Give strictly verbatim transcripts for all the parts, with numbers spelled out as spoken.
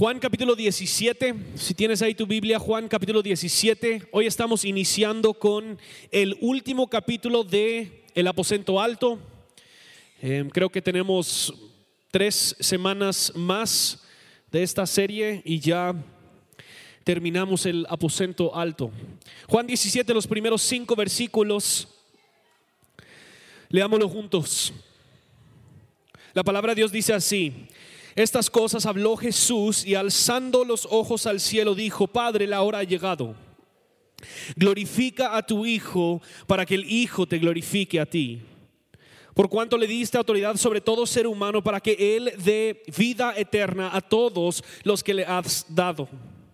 Juan capítulo diecisiete, si tienes ahí tu Biblia, Juan capítulo diecisiete. Hoy estamos iniciando con el último capítulo de El Aposento Alto. Eh, creo que tenemos tres semanas más de esta serie y ya terminamos el Aposento Alto. Juan diecisiete, los primeros cinco versículos, leámoslo juntos. La palabra de Dios dice así: estas cosas habló Jesús y alzando los ojos al cielo dijo: Padre, la hora ha llegado. Glorifica a tu Hijo para que el Hijo te glorifique a ti. Por cuanto le diste autoridad sobre todo ser humano para que Él dé vida eterna a todos los que le has dado.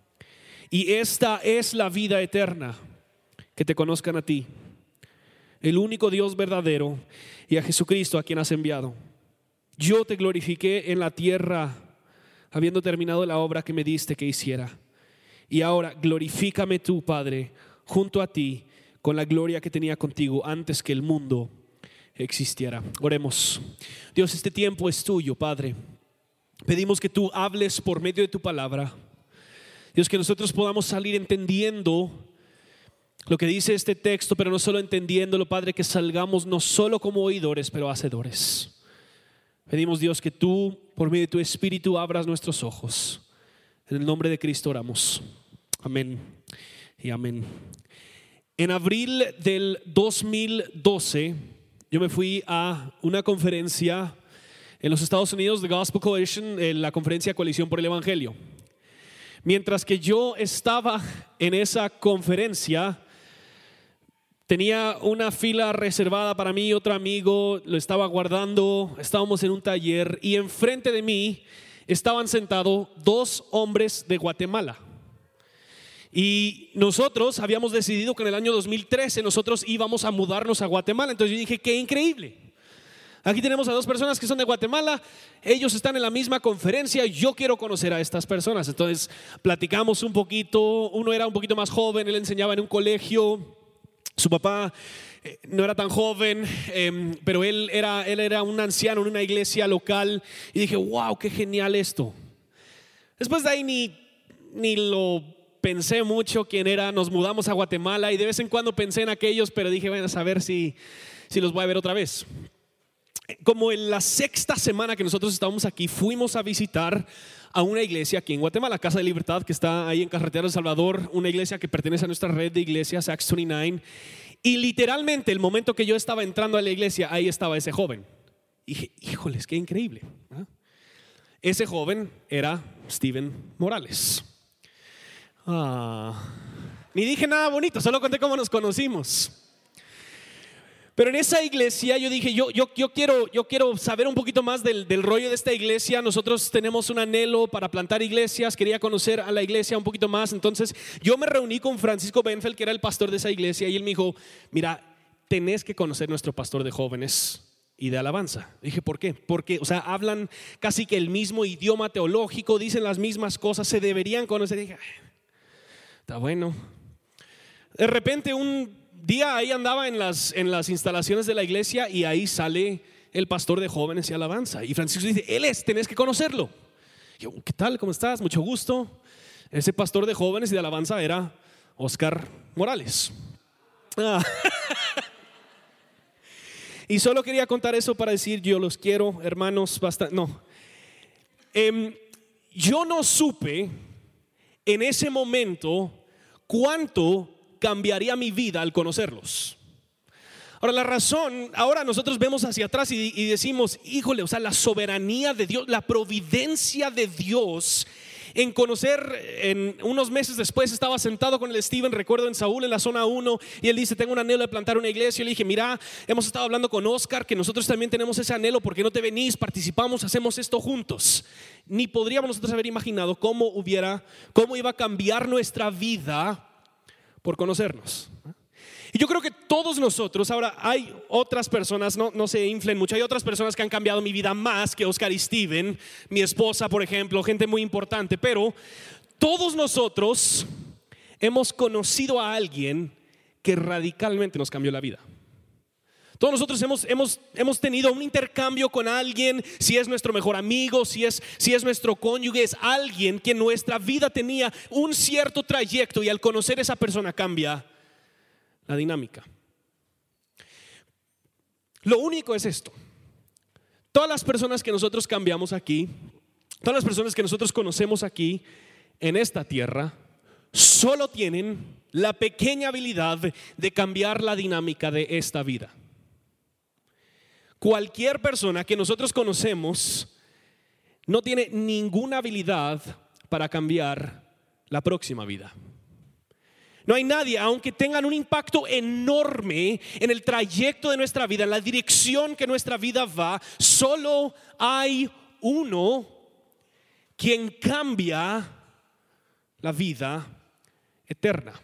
Y esta es la vida eterna, que te conozcan a ti, el único Dios verdadero, y a Jesucristo a quien has enviado. Yo te glorifiqué en la tierra, habiendo terminado la obra que me diste que hiciera. Y ahora glorifícame tú, Padre, junto a ti, con la gloria que tenía contigo antes que el mundo existiera. Oremos. Dios, este tiempo es tuyo, Padre. Pedimos que tú hables por medio de tu palabra. Dios, que nosotros podamos salir entendiendo lo que dice este texto, pero no solo entendiéndolo, Padre, que salgamos no solo como oidores, pero hacedores. Pedimos, Dios, que tú, por medio de tu Espíritu, abras nuestros ojos. En el nombre de Cristo oramos. Amén y amén. En abril del dos mil doce, yo me fui a una conferencia en los Estados Unidos, The Gospel Coalition, en la conferencia Coalición por el Evangelio. Mientras que yo estaba en esa conferencia, tenía una fila reservada para mí, otro amigo lo estaba guardando, estábamos en un taller y enfrente de mí estaban sentados dos hombres de Guatemala. Y nosotros habíamos decidido que en el año dos mil trece nosotros íbamos a mudarnos a Guatemala. Entonces yo dije, qué increíble. Aquí tenemos a dos personas que son de Guatemala, ellos están en la misma conferencia, yo quiero conocer a estas personas. Entonces platicamos un poquito, uno era un poquito más joven, él enseñaba en un colegio. Su papá eh, no era tan joven, eh, pero él era, él era un anciano en una iglesia local. Y dije, wow, qué genial esto. Después de ahí ni, ni lo pensé mucho quién era. Nos mudamos a Guatemala y de vez en cuando pensé en aquellos, pero dije, bueno, a saber si, si los voy a ver otra vez. Como en la sexta semana que nosotros estábamos aquí, fuimos a visitar a una iglesia aquí en Guatemala, Casa de Libertad, que está ahí en Carretera del Salvador, una iglesia que pertenece a nuestra red de iglesias, Acts veintinueve. Y literalmente el momento que yo estaba entrando a la iglesia, ahí estaba ese joven. Y dije, híjoles, qué increíble, ¿no? Ese joven era Steven Morales. Ah, ni dije nada bonito, solo conté cómo nos conocimos. Pero en esa iglesia yo dije, yo, yo, yo, quiero, yo quiero saber un poquito más del, del rollo de esta iglesia. Nosotros tenemos un anhelo para plantar iglesias, quería conocer a la iglesia un poquito más. Entonces yo me reuní con Francisco Benfeld, que era el pastor de esa iglesia, y él me dijo, mira, tenés que conocer nuestro pastor de jóvenes y de alabanza. Dije, ¿por qué? Porque, o sea, hablan casi que el mismo idioma teológico, dicen las mismas cosas, se deberían conocer. Dije, está bueno. De repente un día ahí andaba en las, en las instalaciones de la iglesia y ahí sale el pastor de jóvenes y alabanza. Y Francisco dice, él es, tenés que conocerlo. Y yo, ¿qué tal? ¿Cómo estás? Mucho gusto. Ese pastor de jóvenes y de alabanza era Oscar Morales. Ah. Y solo quería contar eso para decir, yo los quiero, hermanos, bastante. No. Eh, yo no supe en ese momento cuánto cambiaría mi vida al conocerlos. Ahora la razón, ahora nosotros vemos hacia atrás y, y decimos, híjole, o sea, la soberanía de Dios, la providencia de Dios en conocer. En unos meses después estaba sentado con el Steven, recuerdo, en Saúl, en la zona uno, y él dice, tengo un anhelo de plantar una iglesia. Yo le dije, mira, hemos estado hablando con Oscar, que nosotros también tenemos ese anhelo, ¿por qué no te venís? Participamos, hacemos esto juntos. Ni podríamos nosotros haber imaginado cómo hubiera, cómo iba a cambiar nuestra vida por conocernos. Y yo creo que todos nosotros, ahora hay otras personas, no, no se inflen mucho, hay otras personas que han cambiado mi vida más que Oscar y Steven, mi esposa por ejemplo, gente muy importante, pero todos nosotros hemos conocido a alguien que radicalmente nos cambió la vida. Todos nosotros hemos, hemos, hemos tenido un intercambio con alguien, si es nuestro mejor amigo, si es, si es nuestro cónyuge, es alguien que en nuestra vida tenía un cierto trayecto y al conocer a esa persona cambia la dinámica. Lo único es esto: todas las personas que nosotros cambiamos aquí, todas las personas que nosotros conocemos aquí en esta tierra, solo tienen la pequeña habilidad de cambiar la dinámica de esta vida. Cualquier persona que nosotros conocemos no tiene ninguna habilidad para cambiar la próxima vida. No hay nadie, aunque tengan un impacto enorme en el trayecto de nuestra vida, en la dirección que nuestra vida va, solo hay uno quien cambia la vida eterna.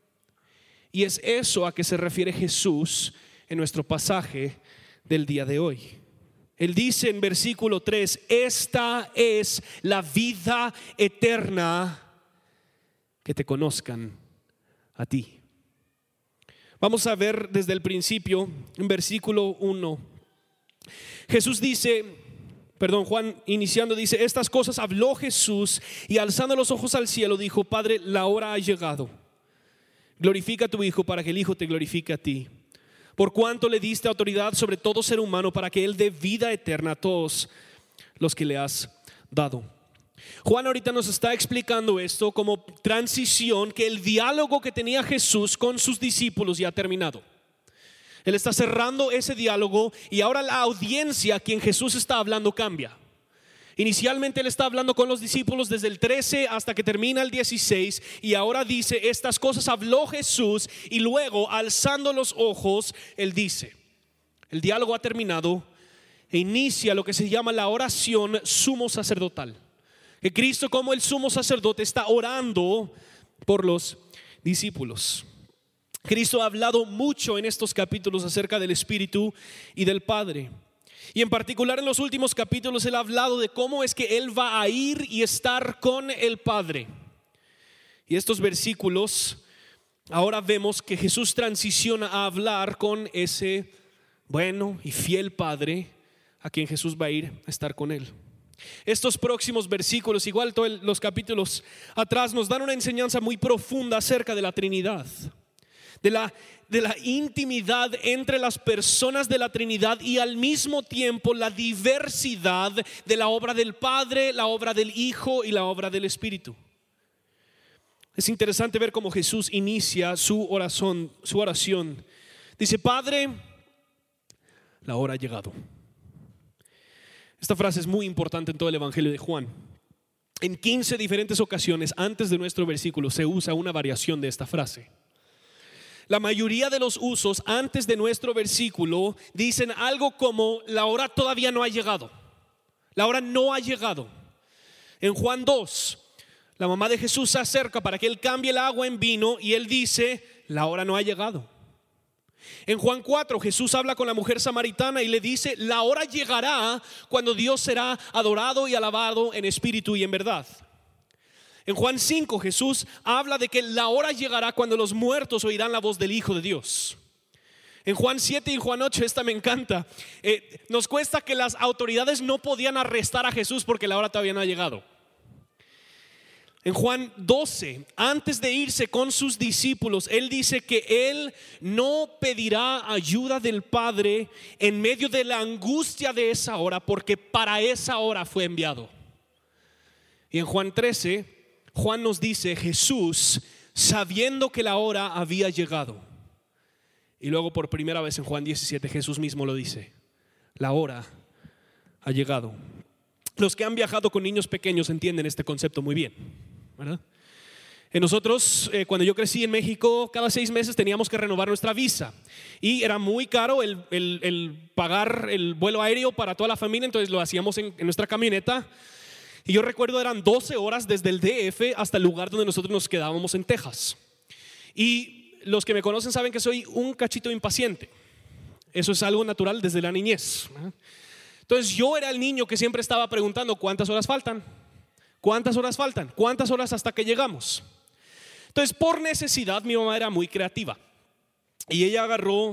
Y es eso a que se refiere Jesús en nuestro pasaje del día de hoy. Él dice en versículo tres: esta es la vida eterna, que te conozcan a ti. Vamos a ver desde el principio, en versículo uno. Jesús dice, perdón, Juan iniciando dice: estas cosas habló Jesús y alzando los ojos al cielo dijo: Padre, la hora ha llegado. Glorifica a tu Hijo para que el Hijo te glorifique a ti. Por cuanto le diste autoridad sobre todo ser humano para que Él dé vida eterna a todos los que le has dado. Juan ahorita nos está explicando esto como transición, que el diálogo que tenía Jesús con sus discípulos ya ha terminado. Él está cerrando ese diálogo y ahora la audiencia a quien Jesús está hablando cambia. Inicialmente Él está hablando con los discípulos desde el trece hasta que termina el dieciséis, y ahora dice: estas cosas habló Jesús, y luego alzando los ojos Él dice. El diálogo ha terminado e inicia lo que se llama la oración sumo sacerdotal, que Cristo como el sumo sacerdote está orando por los discípulos. Cristo ha hablado mucho en estos capítulos acerca del Espíritu y del Padre. Y en particular en los últimos capítulos Él ha hablado de cómo es que Él va a ir y estar con el Padre. Y estos versículos, ahora vemos que Jesús transiciona a hablar con ese bueno y fiel Padre a quien Jesús va a ir a estar con Él. Estos próximos versículos, igual todos los capítulos atrás, nos dan una enseñanza muy profunda acerca de la Trinidad, de la, de la intimidad entre las personas de la Trinidad y al mismo tiempo la diversidad de la obra del Padre, la obra del Hijo y la obra del Espíritu. Es interesante ver cómo Jesús inicia su oración, su oración. Dice: Padre, la hora ha llegado. Esta frase es muy importante en todo el Evangelio de Juan. En quince diferentes ocasiones antes de nuestro versículo se usa una variación de esta frase. La mayoría de los usos antes de nuestro versículo dicen algo como: la hora todavía no ha llegado, la hora no ha llegado. En Juan dos, la mamá de Jesús se acerca para que Él cambie el agua en vino y Él dice: la hora no ha llegado. En Juan cuatro, Jesús habla con la mujer samaritana y le dice: la hora llegará cuando Dios será adorado y alabado en espíritu y en verdad. En Juan cinco, Jesús habla de que la hora llegará cuando los muertos oirán la voz del Hijo de Dios. En Juan siete y Juan ocho, esta me encanta, eh, nos cuesta que las autoridades no podían arrestar a Jesús porque la hora todavía no ha llegado. En Juan doce, antes de irse con sus discípulos, Él dice que Él no pedirá ayuda del Padre en medio de la angustia de esa hora, porque para esa hora fue enviado. Y en Juan trece, Juan nos dice: Jesús, sabiendo que la hora había llegado. Y luego por primera vez en Juan diecisiete, Jesús mismo lo dice: la hora ha llegado. Los que han viajado con niños pequeños entienden este concepto muy bien, ¿verdad? En nosotros, eh, cuando yo crecí en México, cada seis meses teníamos que renovar nuestra visa. Y era muy caro el, el, el pagar el vuelo aéreo para toda la familia, entonces lo hacíamos en, en nuestra camioneta. Y yo recuerdo eran doce horas desde el D F hasta el lugar donde nosotros nos quedábamos en Texas. Y los que me conocen saben que soy un cachito impaciente. Eso es algo natural desde la niñez. Entonces yo era el niño que siempre estaba preguntando: ¿cuántas horas faltan? ¿Cuántas horas faltan? ¿Cuántas horas hasta que llegamos? Entonces por necesidad mi mamá era muy creativa. Y ella agarró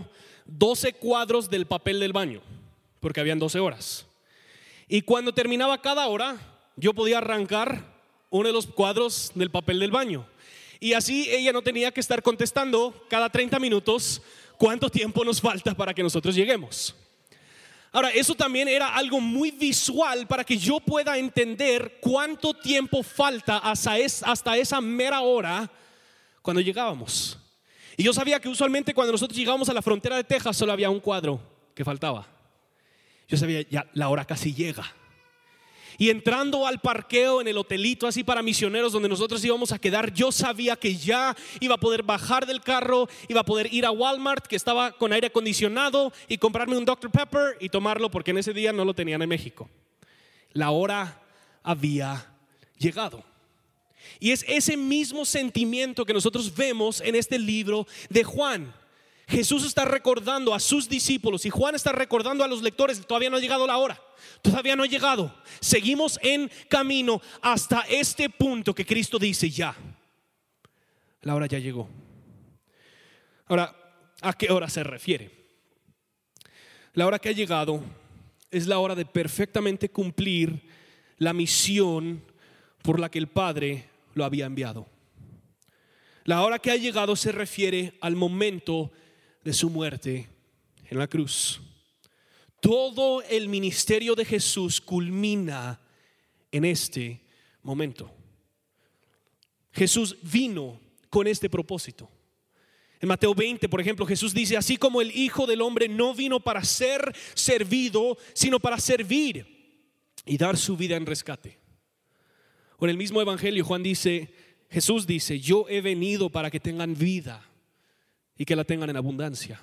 doce cuadros del papel del baño, porque habían doce horas. Y cuando terminaba cada hora, yo podía arrancar uno de los cuadros del papel del baño. Y así ella no tenía que estar contestando cada treinta minutos cuánto tiempo nos falta para que nosotros lleguemos. Ahora, eso también era algo muy visual para que yo pueda entender cuánto tiempo falta hasta, es, hasta esa mera hora cuando llegábamos. Y yo sabía que usualmente cuando nosotros llegábamos a la frontera de Texas solo había un cuadro que faltaba. Yo sabía, ya la hora casi llega. Y entrando al parqueo en el hotelito así para misioneros donde nosotros íbamos a quedar, yo sabía que ya iba a poder bajar del carro, iba a poder ir a Walmart que estaba con aire acondicionado y comprarme un doctor Pepper y tomarlo porque en ese día no lo tenían en México. La hora había llegado. Y es ese mismo sentimiento que nosotros vemos en este libro de Juan. Jesús está recordando a sus discípulos y Juan está recordando a los lectores, todavía no ha llegado la hora, todavía no ha llegado. Seguimos en camino hasta este punto que Cristo dice ya, la hora ya llegó. Ahora, ¿a qué hora se refiere? La hora que ha llegado es la hora de perfectamente cumplir la misión por la que el Padre lo había enviado. La hora que ha llegado se refiere al momento de su muerte en la cruz. Todo el ministerio de Jesús culmina en este momento. Jesús vino con este propósito. En Mateo veinte, por ejemplo, Jesús dice: así como el Hijo del Hombre no vino para ser servido, sino para servir y dar su vida en rescate. O en el mismo evangelio Juan dice, Jesús dice: yo he venido para que tengan vida y que la tengan en abundancia.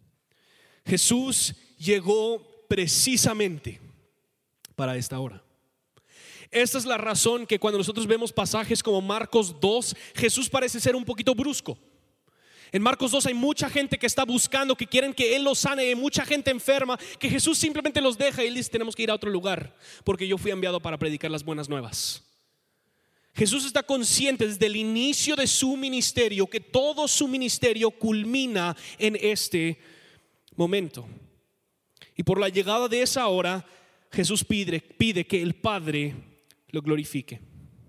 Jesús llegó precisamente para esta hora. Esta es la razón que cuando nosotros vemos pasajes como Marcos dos, Jesús parece ser un poquito brusco. En Marcos dos hay mucha gente que está buscando, que quieren que Él los sane, hay mucha gente enferma, que Jesús simplemente los deja y Él dice: tenemos que ir a otro lugar porque yo fui enviado para predicar las buenas nuevas. Jesús está consciente desde el inicio de su ministerio que todo su ministerio culmina en este momento. Y por la llegada de esa hora, Jesús pide, pide que el Padre lo glorifique.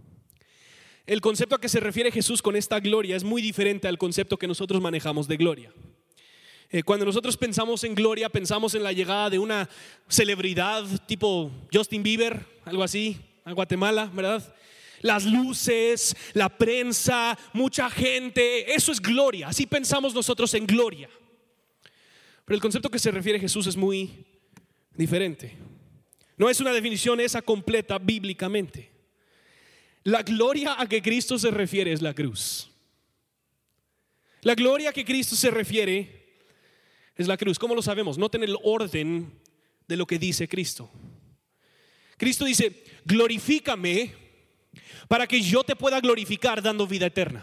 El concepto a que se refiere Jesús con esta gloria es muy diferente al concepto que nosotros manejamos de gloria. Eh, cuando nosotros pensamos en gloria, pensamos en la llegada de una celebridad tipo Justin Bieber, algo así, a Guatemala, ¿verdad? Las luces, la prensa, mucha gente, eso es gloria. Así pensamos nosotros en gloria. Pero el concepto que se refiere Jesús es muy diferente. No es una definición esa completa bíblicamente. La gloria a que Cristo se refiere es la cruz. La gloria a que Cristo se refiere es la cruz. ¿Cómo lo sabemos? Noten el orden de lo que dice Cristo. Cristo dice: glorifícame para que yo te pueda glorificar dando vida eterna.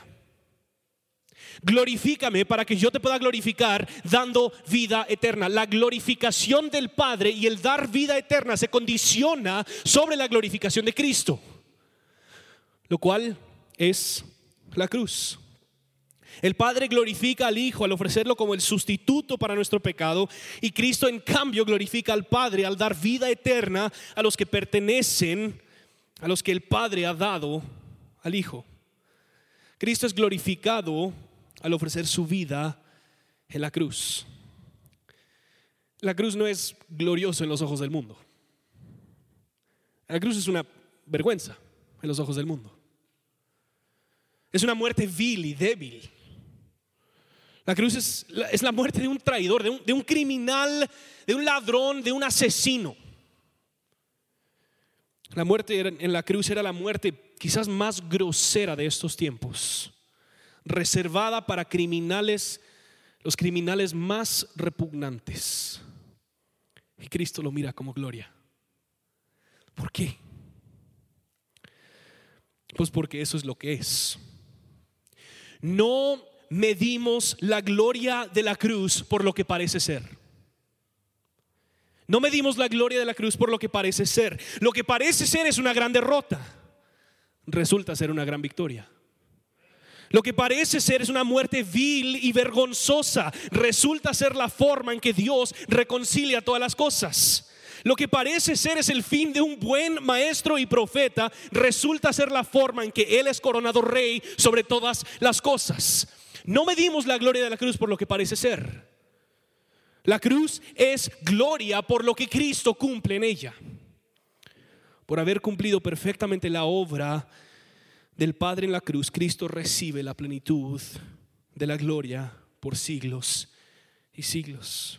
Glorifícame para que yo te pueda glorificar dando vida eterna. La glorificación del Padre y el dar vida eterna se condiciona sobre la glorificación de Cristo, lo cual es la cruz. El Padre glorifica al Hijo al ofrecerlo como el sustituto para nuestro pecado, y Cristo en cambio glorifica al Padre al dar vida eterna a los que pertenecen, a los que el Padre ha dado al Hijo. Cristo es glorificado al ofrecer su vida en la cruz. La cruz no es glorioso en los ojos del mundo. La cruz es una vergüenza en los ojos del mundo. Es una muerte vil y débil. La cruz es la, es la muerte de un traidor, de un, de un criminal, de un ladrón, de un asesino. La muerte en la cruz era la muerte quizás más grosera de estos tiempos, reservada para criminales, los criminales más repugnantes. Y Cristo lo mira como gloria. ¿Por qué? Pues porque eso es lo que es. No medimos la gloria de la cruz por lo que parece ser. No medimos la gloria de la cruz por lo que parece ser. Lo que parece ser es una gran derrota, resulta ser una gran victoria. Lo que parece ser es una muerte vil y vergonzosa, resulta ser la forma en que Dios reconcilia todas las cosas. Lo que parece ser es el fin de un buen maestro y profeta, resulta ser la forma en que Él es coronado rey sobre todas las cosas. No medimos la gloria de la cruz por lo que parece ser. La cruz es gloria por lo que Cristo cumple en ella. Por haber cumplido perfectamente la obra del Padre en la cruz, Cristo recibe la plenitud de la gloria por siglos y siglos.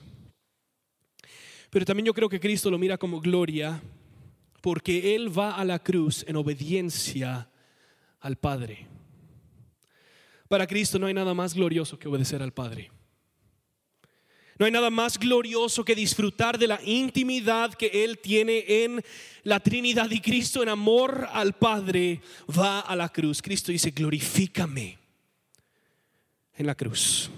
Pero también yo creo que Cristo lo mira como gloria porque Él va a la cruz en obediencia al Padre. Para Cristo no hay nada más glorioso que obedecer al Padre. No hay nada más glorioso que disfrutar de la intimidad que Él tiene en la Trinidad, y Cristo en amor al Padre va a la cruz. Cristo dice: glorifícame en la cruz.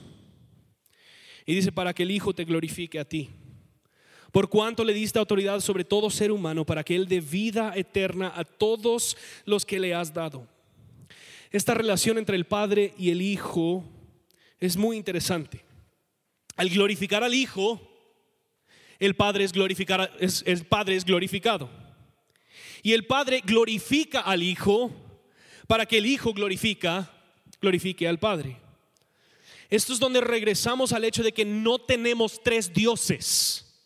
Y dice: para que el Hijo te glorifique a ti, por cuanto le diste autoridad sobre todo ser humano, para que Él dé vida eterna a todos los que le has dado. Esta relación entre el Padre y el Hijo es muy interesante. Al glorificar al Hijo, el Padre es, glorificar, es, el Padre es glorificado. Y el Padre glorifica al Hijo para que el Hijo glorifica, glorifique al Padre. Esto es donde regresamos al hecho de que no tenemos tres dioses.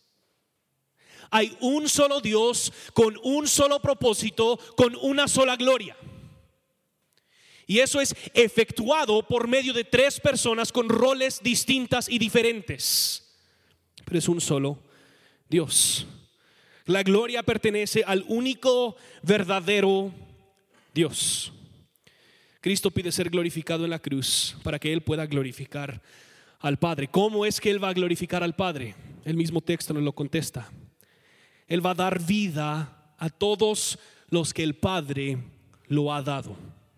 Hay un solo Dios con un solo propósito, con una sola gloria. Y eso es efectuado por medio de tres personas con roles distintas y diferentes, pero es un solo Dios. La gloria pertenece al único verdadero Dios. Cristo pide ser glorificado en la cruz para que Él pueda glorificar al Padre. ¿Cómo es que Él va a glorificar al Padre? El mismo texto nos lo contesta. Él va a dar vida a todos los que el Padre lo ha dado.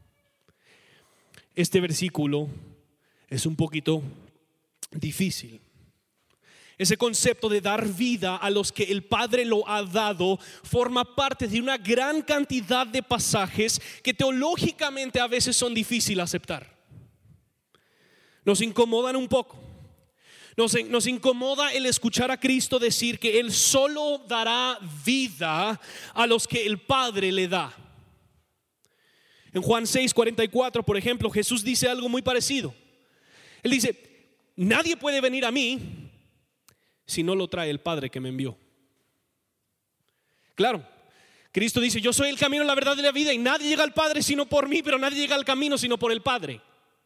Este versículo es un poquito difícil. Ese concepto de dar vida a los que el Padre lo ha dado forma parte de una gran cantidad de pasajes que teológicamente a veces son difíciles de aceptar. Nos incomodan un poco. Nos, nos incomoda el escuchar a Cristo decir que Él solo dará vida a los que el Padre le da. En Juan seis cuarenta y cuatro, por ejemplo, Jesús dice algo muy parecido. Él dice: nadie puede venir a mí si no lo trae el Padre que me envió. Claro, Cristo dice: yo soy el camino, la verdad y la vida, y nadie llega al Padre sino por mí, pero nadie llega al camino sino por el Padre.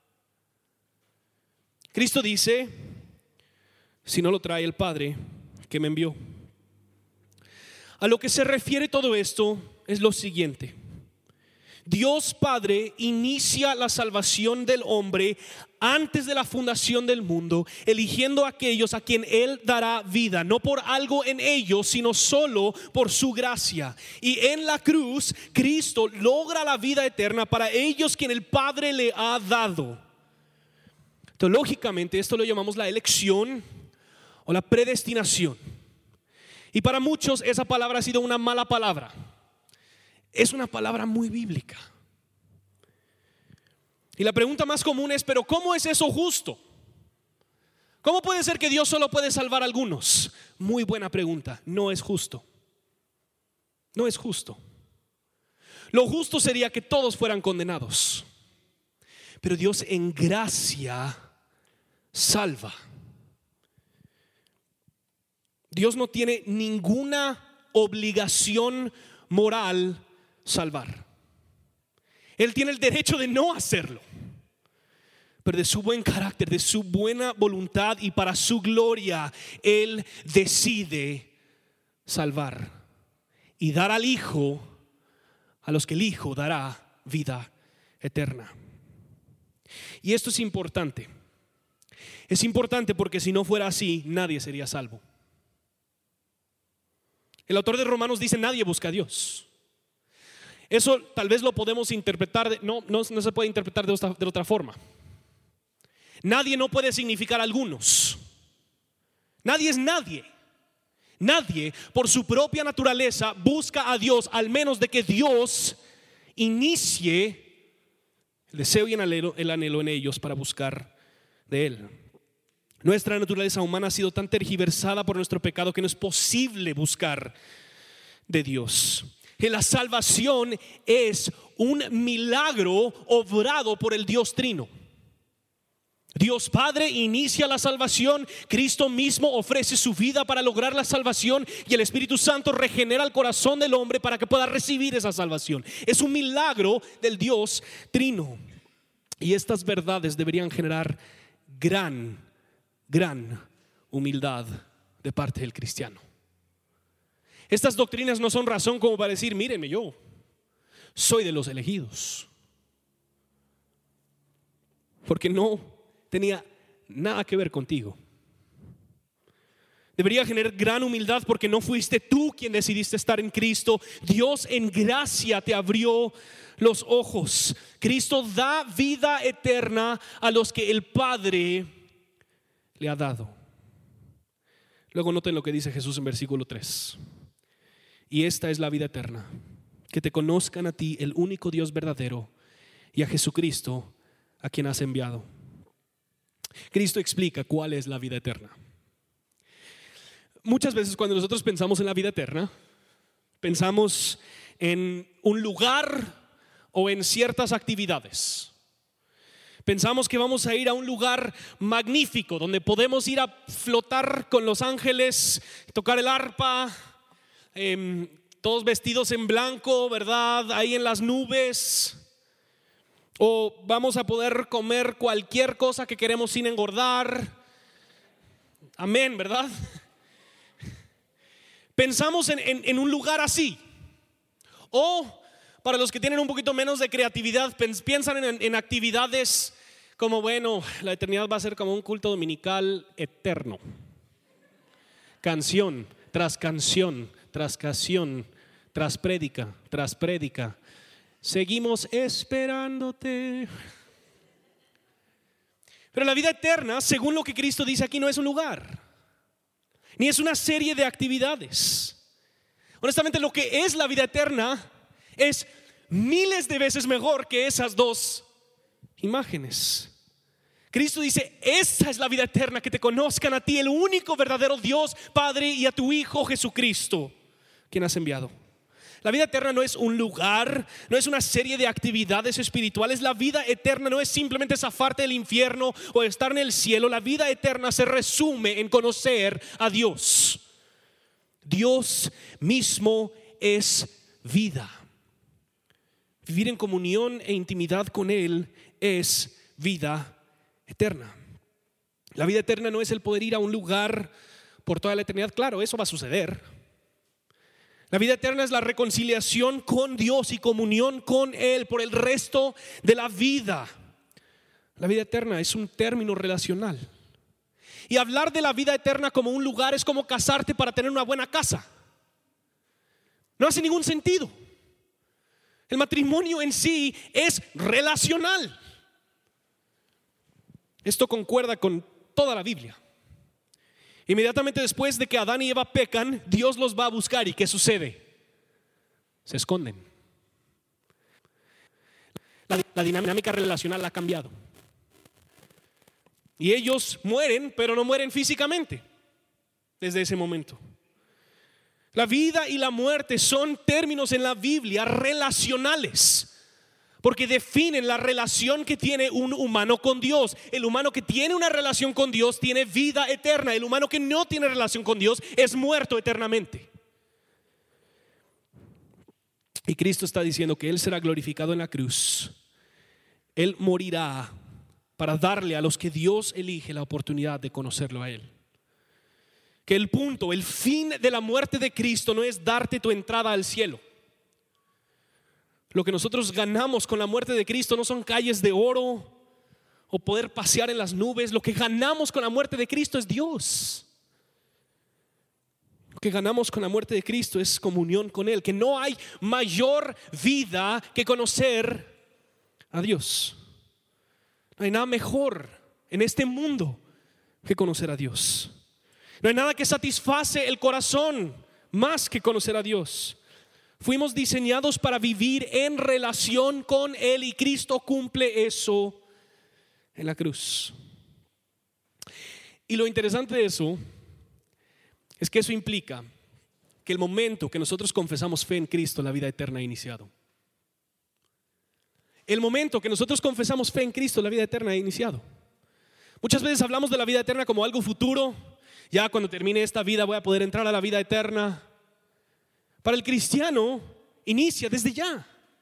Cristo dice: si no lo trae el Padre que me envió. A lo que se refiere todo esto es lo siguiente: Dios Padre inicia la salvación del hombre antes de la fundación del mundo, eligiendo a aquellos a quien Él dará vida, no por algo en ellos, sino solo por su gracia. Y en la cruz, Cristo logra la vida eterna para ellos quien el Padre le ha dado. Teológicamente esto lo llamamos la elección o la predestinación. Y para muchos esa palabra ha sido una mala palabra. Es una palabra muy bíblica. Y la pregunta más común es: ¿pero cómo es eso justo? ¿Cómo puede ser que Dios solo puede salvar a algunos? Muy buena pregunta. No es justo. No es justo. Lo justo sería que todos fueran condenados. Pero Dios en gracia salva. Dios no tiene ninguna obligación moral salvar. Él tiene el derecho de no hacerlo, pero de su buen carácter, de su buena voluntad y para su gloria, Él decide salvar y dar al Hijo a los que el Hijo dará vida eterna. Y esto es importante. Es importante porque si no fuera así, nadie sería salvo. El autor de Romanos dice: nadie busca a Dios. Eso tal vez lo podemos interpretar de, no, no, no se puede interpretar de otra, de otra forma. Nadie no puede significar algunos. Nadie es nadie. Nadie por su propia naturaleza busca a Dios, al menos de que Dios inicie el deseo y el anhelo, el anhelo en ellos para buscar de Él. Nuestra naturaleza humana ha sido tan tergiversada por nuestro pecado que no es posible buscar de Dios. Que la salvación es un milagro obrado por el Dios Trino. Dios Padre inicia la salvación, Cristo mismo ofrece su vida para lograr la salvación y el Espíritu Santo regenera el corazón del hombre para que pueda recibir esa salvación. Es un milagro del Dios Trino. Y estas verdades deberían generar gran, gran humildad de parte del cristiano. Estas doctrinas no son razón como para decir, mírenme, yo soy de los elegidos. Porque no tenía nada que ver contigo. Debería generar gran humildad porque no fuiste tú quien decidiste estar en Cristo. Dios en gracia te abrió los ojos. Cristo da vida eterna a los que el Padre le ha dado. Luego noten lo que dice Jesús en versículo tres. Y esta es la vida eterna, que te conozcan a ti, el único Dios verdadero, y a Jesucristo, a quien has enviado. Cristo explica cuál es la vida eterna. Muchas veces cuando nosotros pensamos en la vida eterna, pensamos en un lugar o en ciertas actividades. Pensamos que vamos a ir a un lugar magnífico donde podemos ir a flotar con los ángeles, tocar el arpa, eh, todos vestidos en blanco, ¿verdad? Ahí en las nubes. O vamos a poder comer cualquier cosa que queremos sin engordar. Amén, ¿verdad? Pensamos en, en, en un lugar así. O para los que tienen un poquito menos de creatividad, piensan en, en actividades como, bueno, la eternidad va a ser como un culto dominical eterno. Canción tras canción, tras canción, tras prédica, tras prédica. Seguimos esperándote. Pero la vida eterna, según lo que Cristo dice aquí, no es un lugar, ni es una serie de actividades. Honestamente, lo que es la vida eterna es miles de veces mejor que esas dos imágenes. Cristo dice, esta es la vida eterna, que te conozcan a ti, el único verdadero Dios Padre, y a tu Hijo Jesucristo, quien has enviado. La vida eterna no es un lugar, no es una serie de actividades espirituales. La vida eterna no es simplemente zafarte del infierno o estar en el cielo. La vida eterna se resume en conocer a Dios. Dios mismo es vida. Vivir en comunión e intimidad con Él es vida eterna. La vida eterna no es el poder ir a un lugar por toda la eternidad. Claro, eso va a suceder. La vida eterna es la reconciliación con Dios y comunión con Él por el resto de la vida. La vida eterna es un término relacional. Y hablar de la vida eterna como un lugar es como casarte para tener una buena casa. No hace ningún sentido. El matrimonio en sí es relacional. Esto concuerda con toda la Biblia. Inmediatamente después de que Adán y Eva pecan, Dios los va a buscar. ¿Y qué sucede? Se esconden. La, la dinámica relacional ha cambiado. Y ellos mueren, pero no mueren físicamente desde ese momento. La vida y la muerte son términos en la Biblia relacionales, porque definen la relación que tiene un humano con Dios. El humano que tiene una relación con Dios tiene vida eterna. El humano que no tiene relación con Dios es muerto eternamente. Y Cristo está diciendo que Él será glorificado en la cruz. Él morirá para darle a los que Dios elige la oportunidad de conocerlo a Él. Que el punto, el fin de la muerte de Cristo no es darte tu entrada al cielo. Lo que nosotros ganamos con la muerte de Cristo no son calles de oro o poder pasear en las nubes. Lo que ganamos con la muerte de Cristo es Dios. Lo que ganamos con la muerte de Cristo es comunión con Él. Que no hay mayor vida que conocer a Dios. No hay nada mejor en este mundo que conocer a Dios. No hay nada que satisface el corazón más que conocer a Dios. Fuimos diseñados para vivir en relación con Él y Cristo cumple eso en la cruz. Y lo interesante de eso es que eso implica que el momento que nosotros confesamos fe en Cristo, la vida eterna ha iniciado. El momento que nosotros confesamos fe en Cristo, la vida eterna ha iniciado. Muchas veces hablamos de la vida eterna como algo futuro. Ya cuando termine esta vida voy a poder entrar a la vida eterna. Para el cristiano inicia desde ya.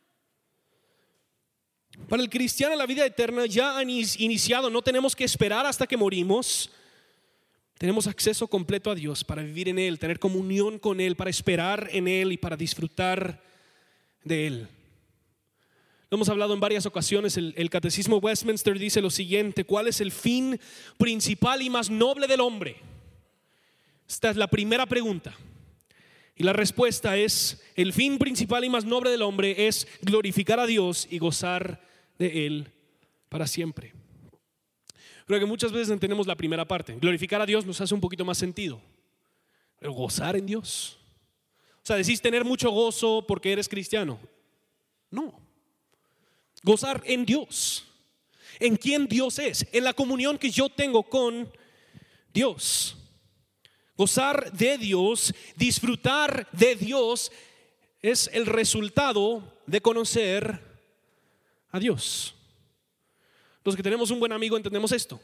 Para el cristiano la vida eterna ya ha iniciado. No tenemos que esperar hasta que morimos. Tenemos acceso completo a Dios para vivir en Él, tener comunión con Él, para esperar en Él y para disfrutar de Él. Lo hemos hablado en varias ocasiones. El, el Catecismo Westminster dice lo siguiente: ¿cuál es el fin principal y más noble del hombre? Esta es la primera pregunta. Y la respuesta es: el fin principal y más noble del hombre es glorificar a Dios y gozar de Él para siempre. Creo que muchas veces entendemos la primera parte. Glorificar a Dios nos hace un poquito más sentido. Pero gozar en Dios, o sea, decís tener mucho gozo porque eres cristiano. No. Gozar en Dios, en quién Dios es, en la comunión que yo tengo con Dios. Gozar de Dios, disfrutar de Dios es el resultado de conocer a Dios. Los que tenemos un buen amigo entendemos esto.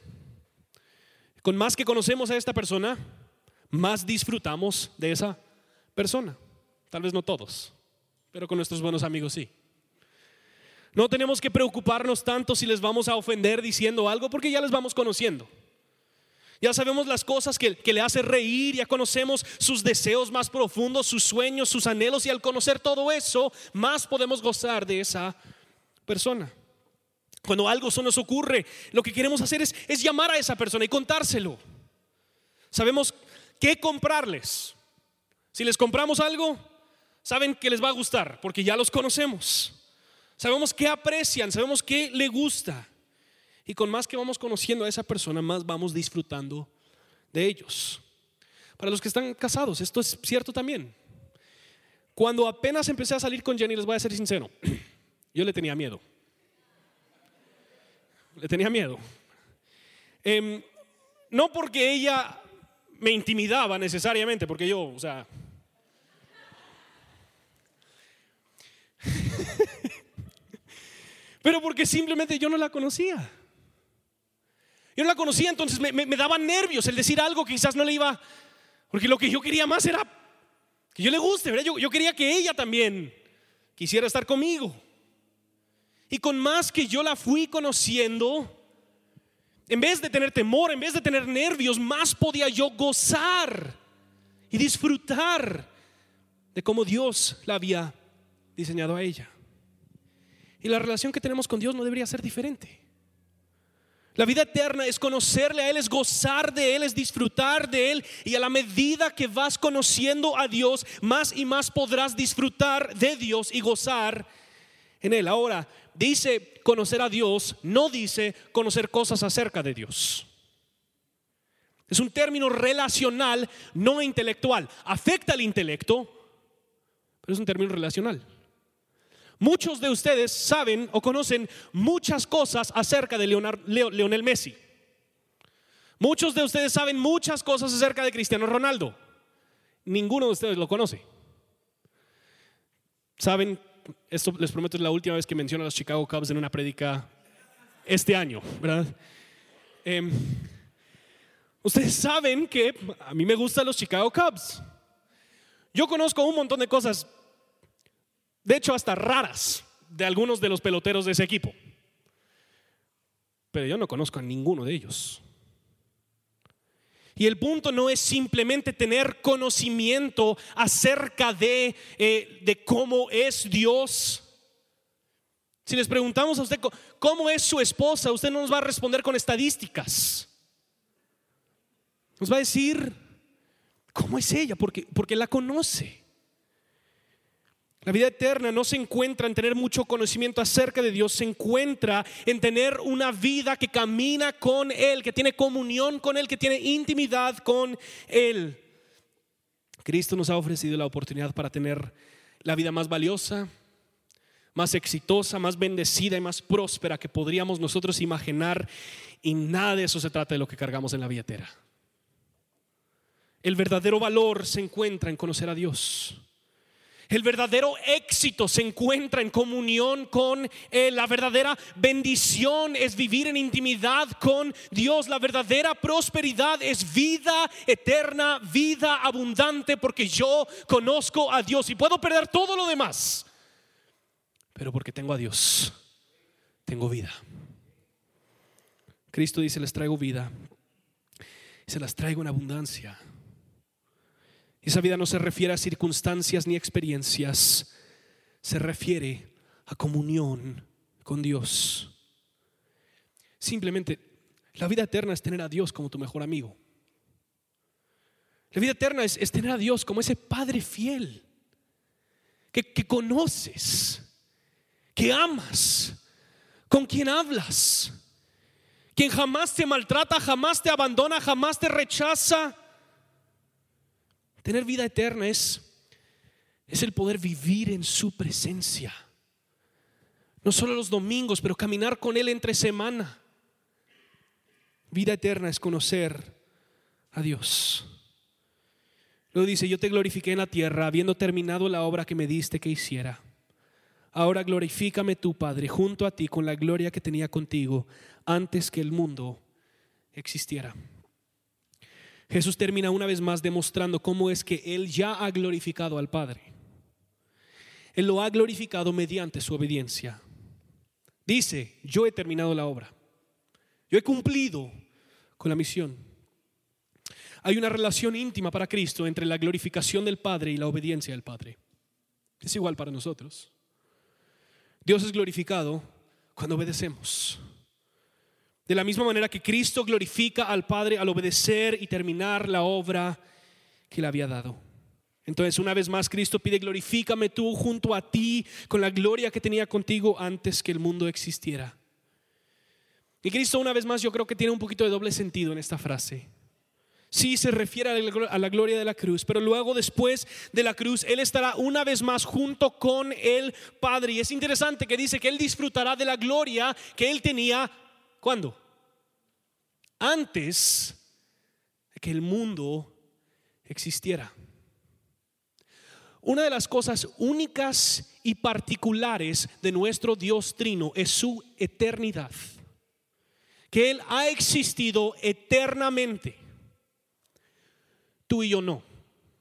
Con más que conocemos a esta persona, más disfrutamos de esa persona. Tal vez no todos, pero con nuestros buenos amigos sí. No tenemos que preocuparnos tanto si les vamos a ofender diciendo algo, porque ya les vamos conociendo. Ya sabemos las cosas que, que le hace reír, ya conocemos sus deseos más profundos, sus sueños, sus anhelos, y al conocer todo eso, más podemos gozar de esa persona. Cuando algo se nos ocurre, lo que queremos hacer es, es llamar a esa persona y contárselo. Sabemos qué comprarles. Si les compramos algo, saben que les va a gustar, porque ya los conocemos. Sabemos qué aprecian, sabemos qué le gusta. Y con más que vamos conociendo a esa persona, más vamos disfrutando de ellos. Para los que están casados, esto es cierto también. Cuando apenas empecé a salir con Jenny, les voy a ser sincero, yo le tenía miedo. Le tenía miedo. Eh, no porque ella me intimidaba necesariamente, porque yo, o sea... pero porque simplemente yo no la conocía. Yo no la conocía, entonces me, me, me daba nervios el decir algo que quizás no le iba. Porque lo que yo quería más era que yo le guste, ¿verdad? Yo, yo quería que ella también quisiera estar conmigo. Y con más que yo la fui conociendo, en vez de tener temor, en vez de tener nervios, más podía yo gozar y disfrutar de cómo Dios la había diseñado a ella. Y la relación que tenemos con Dios no debería ser diferente. La vida eterna es conocerle a Él, es gozar de Él, es disfrutar de Él. Y a la medida que vas conociendo a Dios, más y más podrás disfrutar de Dios y gozar en Él. Ahora, dice conocer a Dios, no dice conocer cosas acerca de Dios. Es un término relacional, no intelectual. Afecta al intelecto, pero es un término relacional. Muchos de ustedes saben o conocen muchas cosas acerca de Leonardo, Leo, Lionel Messi. Muchos de ustedes saben muchas cosas acerca de Cristiano Ronaldo. Ninguno de ustedes lo conoce. Saben, esto les prometo es la última vez que menciono a los Chicago Cubs en una prédica este año, ¿verdad? Eh, ustedes saben que a mí me gustan los Chicago Cubs. Yo conozco un montón de cosas, de hecho hasta raras, de algunos de los peloteros de ese equipo, pero yo no conozco a ninguno de ellos. Y el punto no es simplemente tener conocimiento acerca de, eh, de cómo es Dios. Si les preguntamos a usted cómo es su esposa, usted no nos va a responder con estadísticas. Nos va a decir cómo es ella, porque, porque la conoce. La vida eterna no se encuentra en tener mucho conocimiento acerca de Dios, se encuentra en tener una vida que camina con Él, que tiene comunión con Él, que tiene intimidad con Él. Cristo nos ha ofrecido la oportunidad para tener la vida más valiosa, más exitosa, más bendecida y más próspera que podríamos nosotros imaginar, y nada de eso se trata de lo que cargamos en la billetera. El verdadero valor se encuentra en conocer a Dios. El verdadero éxito se encuentra en comunión con Él. La verdadera bendición es vivir en intimidad con Dios. La verdadera prosperidad es vida eterna, vida abundante, porque yo conozco a Dios y puedo perder todo lo demás, pero porque tengo a Dios, tengo vida. Cristo dice: les traigo vida, se las traigo en abundancia. Esa vida no se refiere a circunstancias ni experiencias, se refiere a comunión con Dios. Simplemente, la vida eterna es tener a Dios como tu mejor amigo. La vida eterna es, es tener a Dios como ese Padre fiel que, que conoces, que amas, con quien hablas, quien jamás te maltrata, jamás te abandona, jamás te rechaza. Tener vida eterna es, es el poder vivir en su presencia, no solo los domingos, pero caminar con Él entre semana. Vida eterna es conocer a Dios. Luego dice: yo te glorifiqué en la tierra, habiendo terminado la obra que me diste que hiciera. Ahora glorifícame tú, Padre, junto a ti, con la gloria que tenía contigo antes que el mundo existiera. Jesús termina una vez más demostrando cómo es que Él ya ha glorificado al Padre. Él lo ha glorificado mediante su obediencia. Dice: yo he terminado la obra, yo he cumplido con la misión. Hay una relación íntima para Cristo entre la glorificación del Padre y la obediencia del Padre. Es igual para nosotros. Dios es glorificado cuando obedecemos. De la misma manera que Cristo glorifica al Padre al obedecer y terminar la obra que le había dado. Entonces, una vez más, Cristo pide: glorifícame tú junto a ti con la gloria que tenía contigo antes que el mundo existiera. Y Cristo, una vez más, yo creo que tiene un poquito de doble sentido en esta frase. Sí, se refiere a la gloria de la cruz, pero luego, después de la cruz, Él estará una vez más junto con el Padre. Y es interesante que dice que Él disfrutará de la gloria que Él tenía. ¿Cuándo? Antes de que el mundo existiera. Una de las cosas únicas y particulares de nuestro Dios Trino es su eternidad. Que Él ha existido eternamente. Tú y yo no.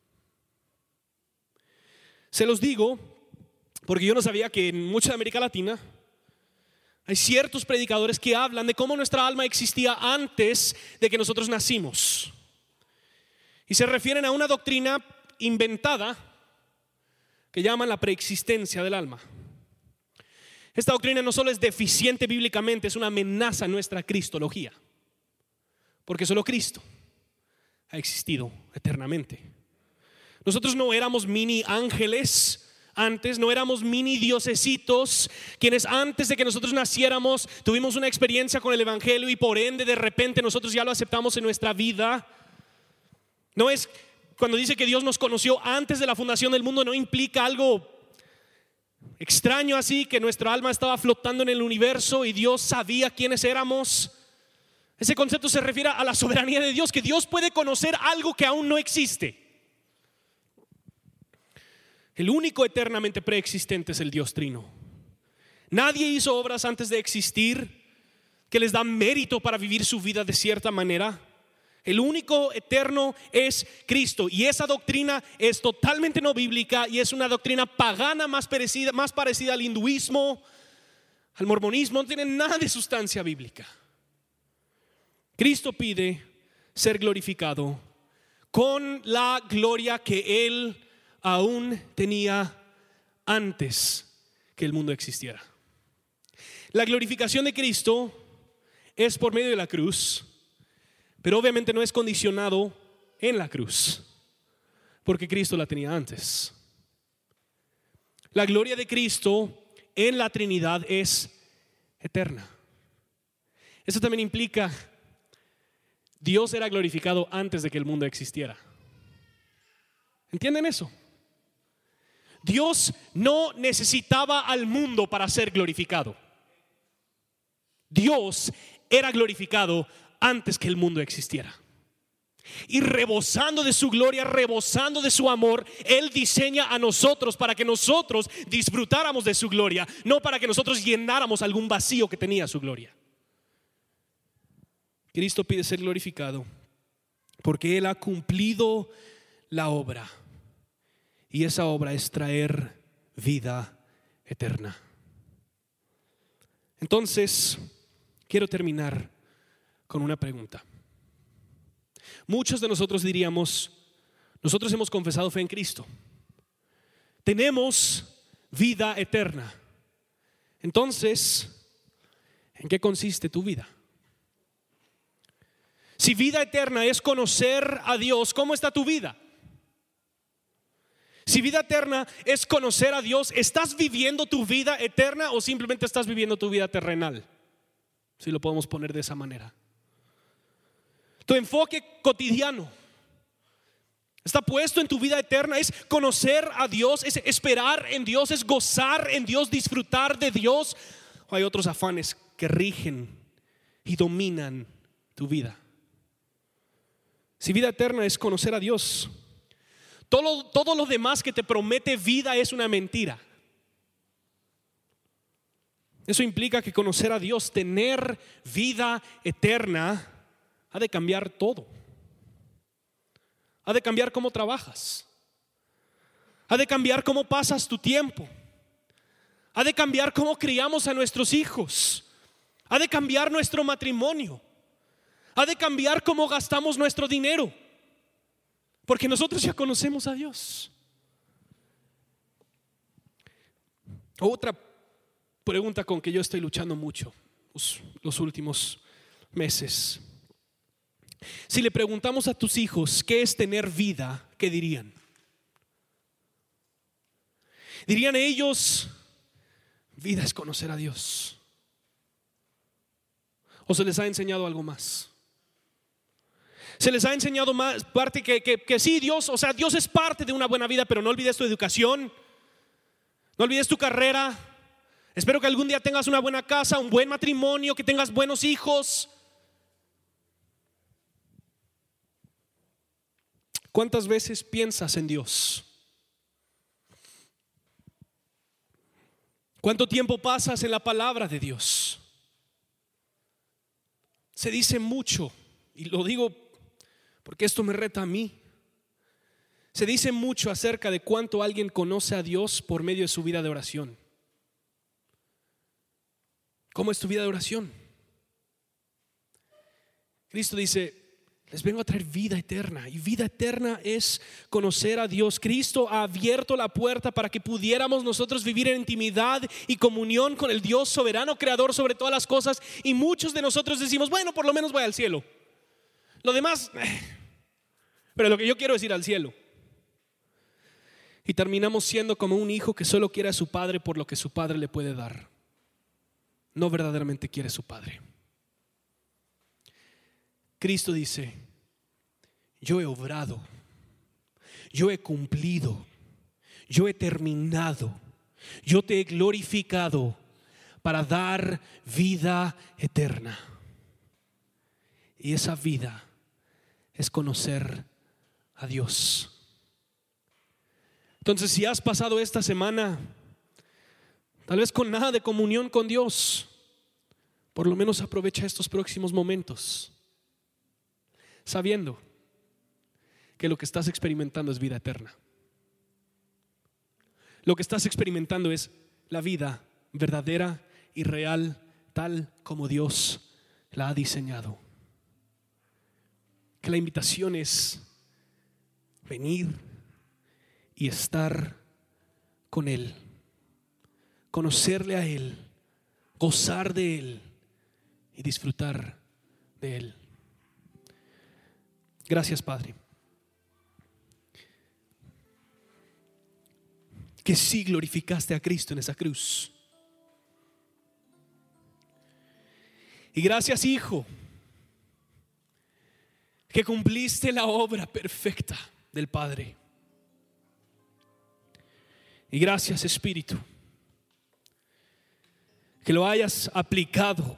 Se los digo porque yo no sabía que en mucha América Latina hay ciertos predicadores que hablan de cómo nuestra alma existía antes de que nosotros nacimos. Y se refieren a una doctrina inventada que llaman la preexistencia del alma. Esta doctrina no solo es deficiente bíblicamente, es una amenaza a nuestra cristología. Porque solo Cristo ha existido eternamente. Nosotros no éramos mini ángeles antes, no éramos mini diosesitos quienes antes de que nosotros naciéramos tuvimos una experiencia con el evangelio y por ende de repente nosotros ya lo aceptamos en nuestra vida. No es cuando dice que Dios nos conoció antes de la fundación del mundo, no implica algo extraño así que nuestra alma estaba flotando en el universo y Dios sabía quiénes éramos. Ese concepto se refiere a la soberanía de Dios, que Dios puede conocer algo que aún no existe. El único eternamente preexistente es el Dios Trino. Nadie hizo obras antes de existir que les dan mérito para vivir su vida de cierta manera. El único eterno es Cristo, y esa doctrina es totalmente no bíblica y es una doctrina pagana más parecida, más parecida al hinduismo, al mormonismo. No tiene nada de sustancia bíblica. Cristo pide ser glorificado con la gloria que Él aún tenía antes que el mundo existiera. La glorificación de Cristo es por medio de la cruz, pero obviamente no es condicionado en la cruz, porque Cristo la tenía antes. La gloria de Cristo en la Trinidad es eterna. Eso también implica Dios era glorificado antes de que el mundo existiera. ¿Entienden eso? Dios no necesitaba al mundo para ser glorificado. Dios era glorificado antes que el mundo existiera. Y rebosando de su gloria, rebosando de su amor, Él diseña a nosotros para que nosotros disfrutáramos de su gloria, no para que nosotros llenáramos algún vacío que tenía su gloria. Cristo pide ser glorificado porque Él ha cumplido la obra, y esa obra es traer vida eterna. Entonces, quiero terminar con una pregunta. Muchos de nosotros diríamos: nosotros hemos confesado fe en Cristo, tenemos vida eterna. Entonces, ¿en qué consiste tu vida? Si vida eterna es conocer a Dios, ¿cómo está tu vida? Si vida eterna es conocer a Dios, ¿estás viviendo tu vida eterna o simplemente estás viviendo tu vida terrenal? Si lo podemos poner de esa manera. Tu enfoque cotidiano está puesto en tu vida eterna, es conocer a Dios, es esperar en Dios, es gozar en Dios, disfrutar de Dios. ¿O hay otros afanes que rigen y dominan tu vida? Si vida eterna es conocer a Dios, todo, todo lo demás que te promete vida es una mentira. Eso implica que conocer a Dios, tener vida eterna, ha de cambiar todo. Ha de cambiar cómo trabajas, ha de cambiar cómo pasas tu tiempo, ha de cambiar cómo criamos a nuestros hijos, ha de cambiar nuestro matrimonio, ha de cambiar cómo gastamos nuestro dinero, porque nosotros ya conocemos a Dios. Otra pregunta con que yo estoy luchando mucho los, los últimos meses: si le preguntamos a tus hijos qué es tener vida, ¿qué dirían? Dirían ellos: vida es conocer a Dios. ¿O se les ha enseñado algo más? Se les ha enseñado más parte que, que, que sí, Dios, o sea, Dios es parte de una buena vida, pero no olvides tu educación, no olvides tu carrera. Espero que algún día tengas una buena casa, un buen matrimonio, que tengas buenos hijos. ¿Cuántas veces piensas en Dios? ¿Cuánto tiempo pasas en la palabra de Dios? Se dice mucho, y lo digo porque esto me reta a mí. Se dice mucho acerca de cuánto alguien conoce a Dios por medio de su vida de oración. ¿Cómo es tu vida de oración? Cristo dice: les vengo a traer vida eterna, y vida eterna es conocer a Dios. Cristo ha abierto la puerta para que pudiéramos nosotros vivir en intimidad y comunión con el Dios soberano, creador sobre todas las cosas. Y muchos de nosotros decimos: bueno, por lo menos voy al cielo. Lo demás, eh, pero lo que yo quiero es ir al cielo. Y terminamos siendo como un hijo que solo quiere a su padre por lo que su padre le puede dar. No verdaderamente quiere a su padre. Cristo dice: yo he obrado, yo he cumplido, yo he terminado, yo te he glorificado para dar vida eterna. Y esa vida es conocer a Dios. Entonces, si has pasado esta semana tal vez con nada de comunión con Dios, por lo menos aprovecha estos próximos momentos sabiendo que lo que estás experimentando es vida eterna. Lo que estás experimentando es la vida verdadera y real, tal como Dios la ha diseñado. Que la invitación es venir y estar con Él, conocerle a Él, gozar de Él y disfrutar de Él. Gracias, Padre, que sí glorificaste a Cristo en esa cruz. Y gracias, Hijo, que cumpliste la obra perfecta del Padre. Y gracias, Espíritu, que lo hayas aplicado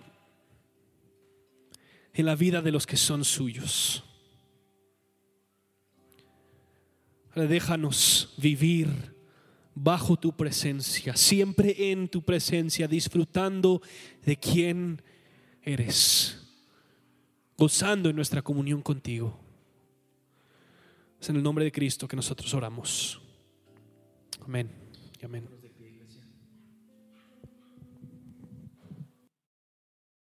en la vida de los que son suyos. Ahora déjanos vivir bajo tu presencia, siempre en tu presencia, disfrutando de quién eres, gozando en nuestra comunión contigo. Es en el nombre de Cristo que nosotros oramos. Amén y amén.